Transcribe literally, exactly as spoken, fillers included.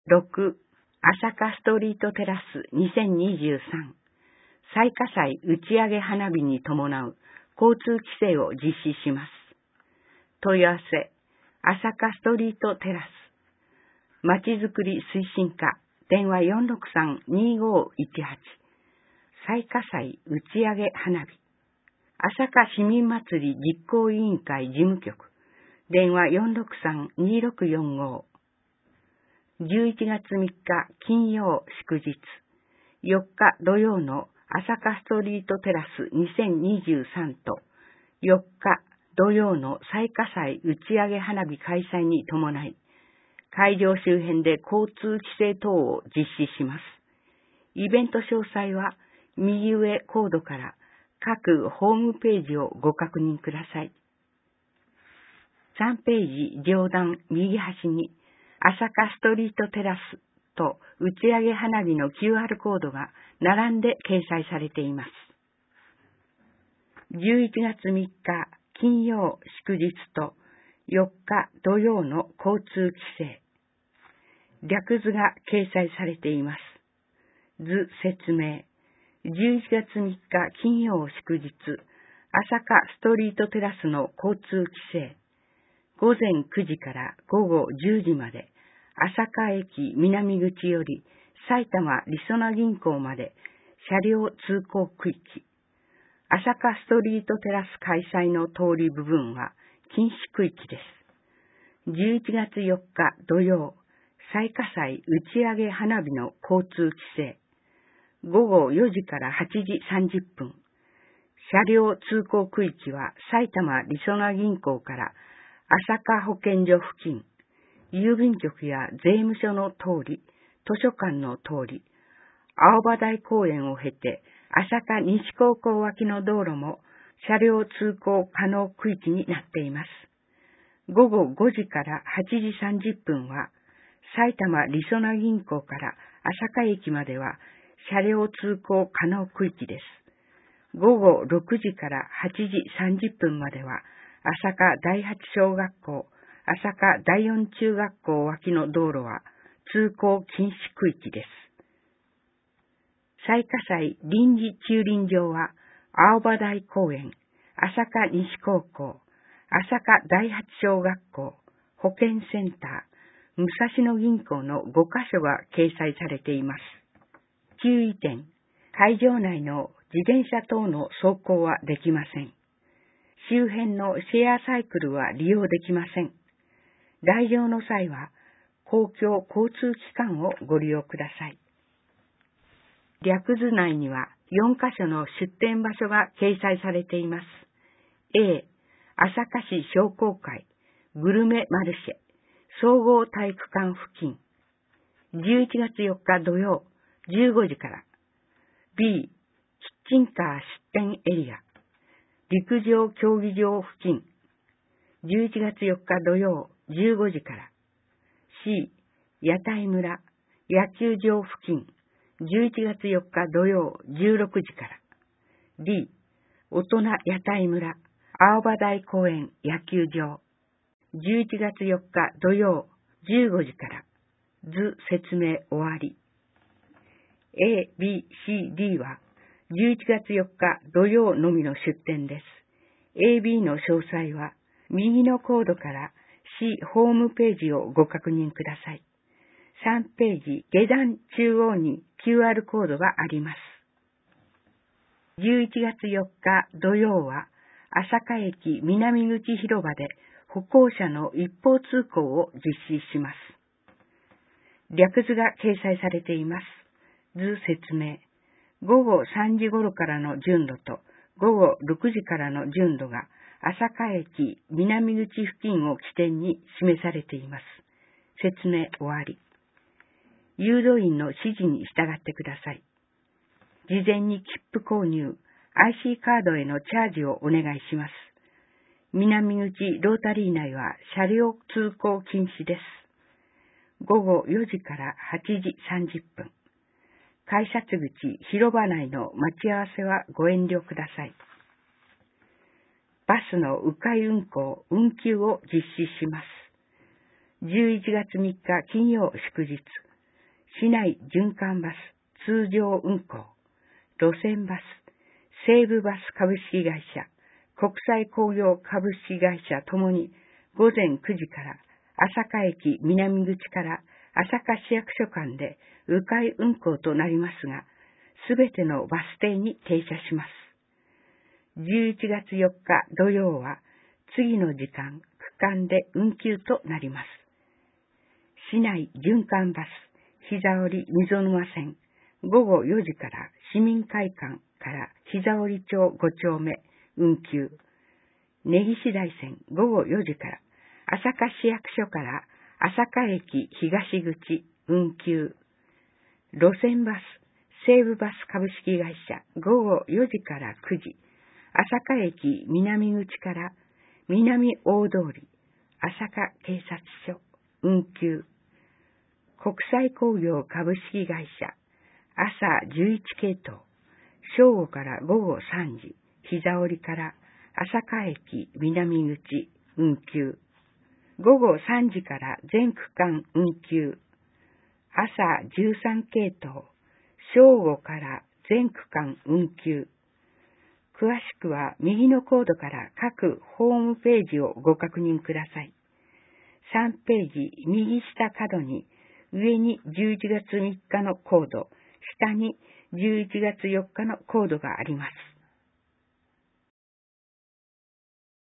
ろく、朝霞ストリートテラスにせんにじゅうさん、最火祭打ち上げ花火に伴う交通規制を実施します。問い合わせ、朝霞ストリートテラス。まちづくり推進課、電話 よんろくさんにーごーいちはち。最火祭打ち上げ花火。朝霞市民祭り実行委員会事務局、電話 よんろくさんにーろくよんご。じゅういちがつみっか金曜祝日、よっか土曜の朝霞ストリートテラスにせんにじゅうさんと、よっか土曜の最火祭打ち上げ花火開催に伴い、会場周辺で交通規制等を実施します。イベント詳細は右上コードから各ホームページをご確認ください。さんページ上段右端に朝霞ストリートテラスと打ち上げ花火の キューアール コードが並んで掲載されています。じゅういちがつみっか金曜祝日とよっか土曜の交通規制。略図が掲載されています。図説明。じゅういちがつみっか金曜祝日、朝霞ストリートテラスの交通規制。ごぜんくじからごごじゅうじまで、朝霞駅南口より埼玉りそな銀行まで車両通行区域。朝霞ストリートテラス開催の通り部分は禁止区域です。じゅういちがつよっか土曜、最火祭打ち上げ花火の交通規制。ごごよじからはちじさんじゅっぷん。車両通行区域は埼玉りそな銀行から朝霞保健所付近、郵便局や税務署の通り、図書館の通り、青葉台公園を経て朝霞西高校脇の道路も車両通行可能区域になっています。ごごごじからはちじさんじゅっぷんは埼玉りそな銀行から朝霞駅までは車両通行可能区域です。ごごろくじからはちじさんじゅっぷんまでは朝霞第八小学校、朝霞第四中学校脇の道路は通行禁止区域です。最火祭臨時駐輪場は青葉台公園、朝霞西高校、朝霞第八小学校、保健センター、武蔵野銀行のごかしょが掲載されています。注意点、会場内の自転車等の走行はできません。周辺のシェアサイクルは利用できません。来場の際は公共交通機関をご利用ください。略図内にはよんかしょの出店場所が掲載されています。A、朝霞市商工会、グルメマルシェ、総合体育館付近。じゅういちがつよっか土曜、じゅうごじから。B、キッチンカー出店エリア、陸上競技場付近。じゅういちがつよっか土曜、じゅうごじから。C、屋台村、野球場付近。じゅういちがつよっか土曜、じゅうろくじから。D、大人屋台村、青葉台公園野球場。じゅういちがつよっか土曜、じゅうごじから。図説明終わり。A、B、C、D はじゅういちがつよっか土曜のみの出店です。エービー の詳細は右のコードから市ホームページをご確認ください。さんページ下段中央に キューアール コードがあります。じゅういちがつよっか土曜は朝霞駅南口広場で歩行者の一方通行を実施します。略図が掲載されています。図説明。ごごさんじごろからの順路とごごろくじからの順路が朝霞駅南口付近を起点に示されています。説明終わり。誘導員の指示に従ってください。事前に切符購入、アイシー カードへのチャージをお願いします。南口ロータリー内は車両通行禁止です。ごごよじからはちじさんじゅっぷん。改札口広場内の待ち合わせはご遠慮ください。バスの迂回運行、運休を実施します。じゅういちがつみっか金曜祝日、 市内循環バス通常運行、路線バス、西武バス株式会社、国際工業株式会社ともに午前くじから朝霞駅南口から朝霞市役所間で迂回運行となりますが、すべてのバス停に停車します。じゅういちがつよっか土曜は次の時間、区間で運休となります。市内循環バス膝折溝沼線、午後よじから市民会館から膝折町ご丁目運休。根岸台線午後よじから朝霞市役所から朝霞駅東口運休。路線バス西武バス株式会社午後よじからくじ、朝霞駅南口から南大通り朝霞警察署運休。国際工業株式会社朝じゅういち系統、正午から午後さんじ、膝折から朝霞駅南口運休。午後さんじから全区間運休。朝じゅうさん系統、正午から全区間運休。詳しくは右のコードから各ホームページをご確認ください。さんページ右下角に上にじゅういちがつみっかのコード、下にじゅういちがつよっかのコードがあります。